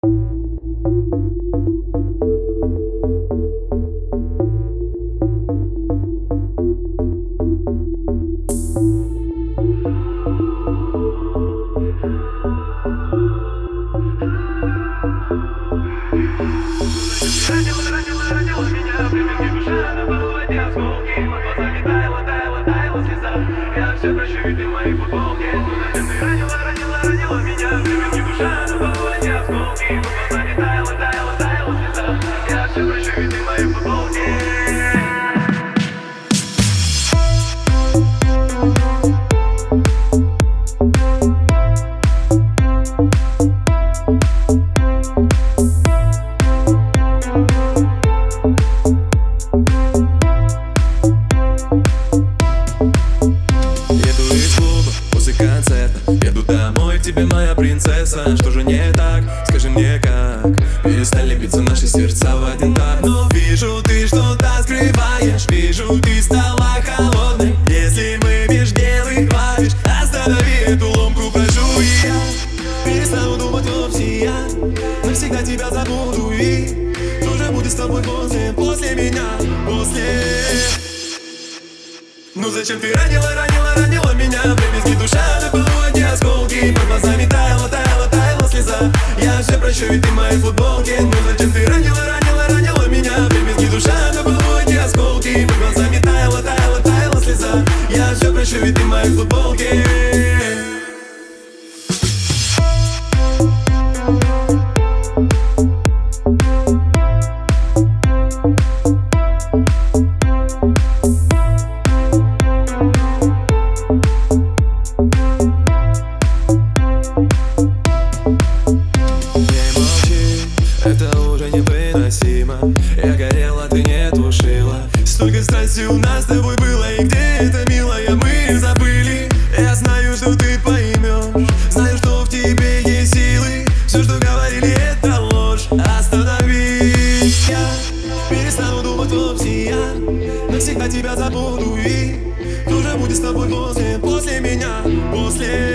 Ранила меня, примерки душа, на полу осколки. Под глазами таяла слеза. Я все прощу, и ты в моей футболке. Ну зачем ты ранила меня, примерки душа, на полу осколки. Под глазами таяла слеза. Я все прощу, и ты в моей футболке. Еду домой к тебе, моя принцесса. Что же не так? Скажи мне как. Перестали биться наши сердца в один так. Но вижу, ты что-то скрываешь. Вижу, ты стала холодной. Если мы без дел и хватишь, останови эту ломку, прошу. И я перестану думать вовсе. Я навсегда тебя забуду. И что же будет с тобой после меня? Ну зачем ты ранила меня? Привезли душа, на полу одни осколки. Под глазами таяла слеза. Я все прощу, ведь ты в моей футболке. Ну зачем ты ранила меня? Привезли душа, на полу одни осколки. Под глазами таяла слеза. Я все прощу, ведь ты в моей футболке. Это уже невыносимо. Я горела, ты не тушила. Столько страсти у нас с тобой было. И где это, милая, мы забыли. Я знаю, что ты поймешь. Знаю, что в тебе есть силы. Все, что говорили, это ложь. Остановись. Я перестану думать вовсе. Я навсегда тебя забуду. И что же будет с тобой после меня? Ну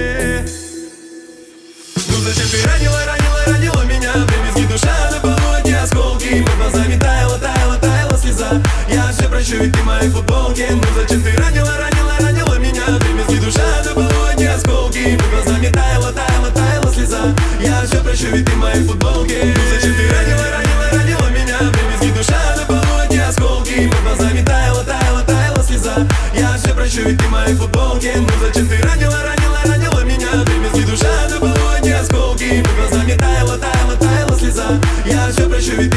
зачем ты ранила меня? Привезли душа, на полу одни осколки. Под глазами таяла слеза. Я все прощу, ведь ты в моей футболке. Ну зачем ты ранила меня? Привезли душа, на полу одни осколки. Под глазами таяла слеза. Я все прощу, ведь ты в моей футболке. Ну зачем ты ранила меня? Привезли душа, на полу одни осколки. Под глазами таяла слеза. Я все прощу, ведь ты в моей футболке. Ну зачем ты ранила меня? Привезли душа, на полу одни осколки. Под глазами таяла слеза. Я все прощу, ведь